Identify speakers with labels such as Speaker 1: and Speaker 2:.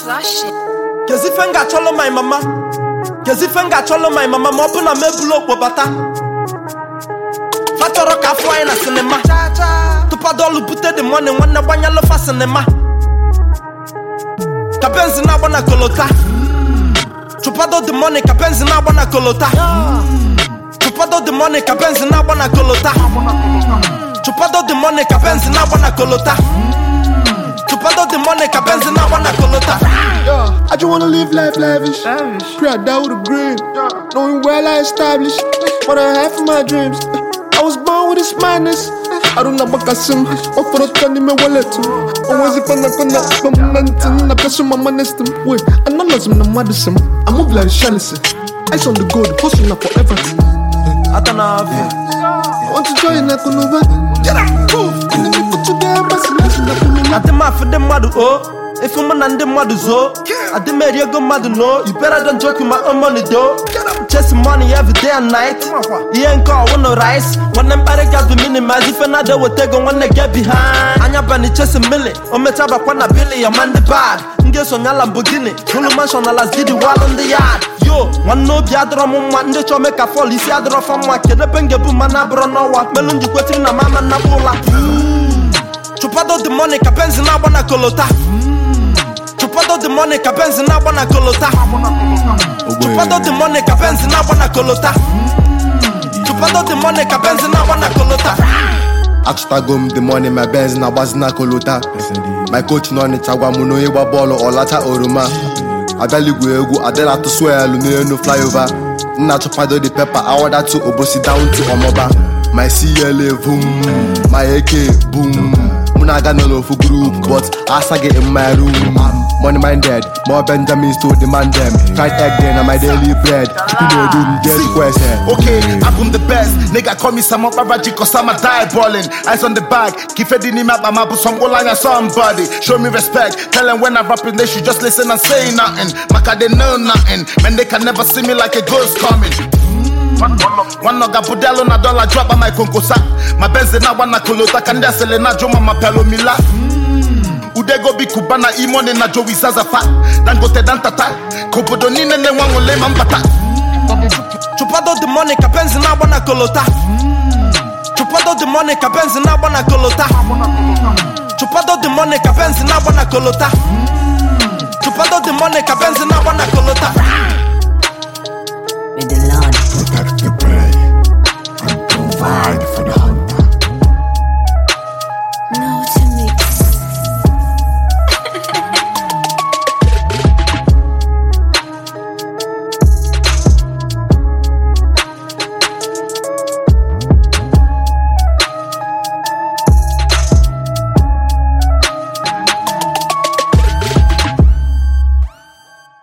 Speaker 1: Kezifenga cholo my mama. Kezifenga cholo my mama. Mopuna mebulo bata. Fatoro ka fly na cinema. Tupadolu bute the money when na banya lo fa cinema. Kabenzi na bona kolota. Tupado the money kabenzi na bona kolota. Tupado the money kabenzi na bona kolota. Tupado the money kabenzi na bona kolota. Tupado the money kabenzi na bona kolota.
Speaker 2: I just wanna live life lavish. Pray I die with a grin. Knowing well I established what I have for my dreams. I was born with this madness. I don't know what I sim. For the time me wallet. Always if I'm not gonna press my money system. Wait, I know lots of the medicine. I move like Charleston. Ice on the gold, hustling up forever.
Speaker 1: I don't know.
Speaker 2: I want to join that Kunuba. Get up, move. And then we put you there, but
Speaker 1: I did my for the mother, oh. If I'm an and mother, so I did marry a good mother, no. You better don't joke with my own money, though. Chase money every day and night. He ain't call one no rice. When them better got to minimize, if another will take on when they get behind. And you're bunny chase a million. On me tab upon a billy, a man the bad. Guess on your Lamborghini. Hulu mansion, I last did the wall on the yard. Yo, one no biadro, one day to make a fall. You see, I draw from my kid, the pengabu manabro, no what. Melon, you quit in a mama Nabula. Chupado the money, Capenzi Nabana Colota. Chupado the money, Capenzi Nabana Colota. Chupado the money, Capenzi Nabana Colota. Chupado the money, Capenzi Nabana Colota.
Speaker 3: Akstagum the money, my Benz na bazna kolota. My coach no ni chagwa muno ewa bolo olata oruma. Adali guegu adela to swear no flyover. Na chupado the pepper, I order to obosi down to Omoba. My CLA boom, my AK boom. Munaga no for group, but as I get in my room, money minded, more Benjamins to demand them. Fried egg then on my daily bread. Keeping no doom, get the question.
Speaker 4: Okay, I'm the best. Nigga call me some Raji cause I'm a die balling. Eyes on the bag, keep it in the map, I'm up with some line somebody. Show me respect, tell them when I rap it, they should just listen and say nothing. Maka they know nothing, man they can never see me like a ghost coming. One noga budelo na dollar drop on my konkosa. My Benz na wana kolota kanda sele na joma mapelo mila. Udego bi kubana imone na Joey Zazafa. Dangote dantata. Kopodo ni nene wango le mambata.
Speaker 1: Chupado the money kapenzi na wana kolota. Chupado the money kapenzi na wana kolota. Chupado the money kapenzi na wana kolota. Chupado the money kapenzi na wana kolota.
Speaker 5: May the Lord
Speaker 6: protect the prey and provide for the hunter.